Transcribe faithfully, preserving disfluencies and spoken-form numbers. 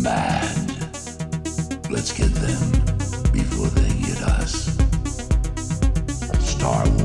mad. Let's get them before they get us. Star Wars.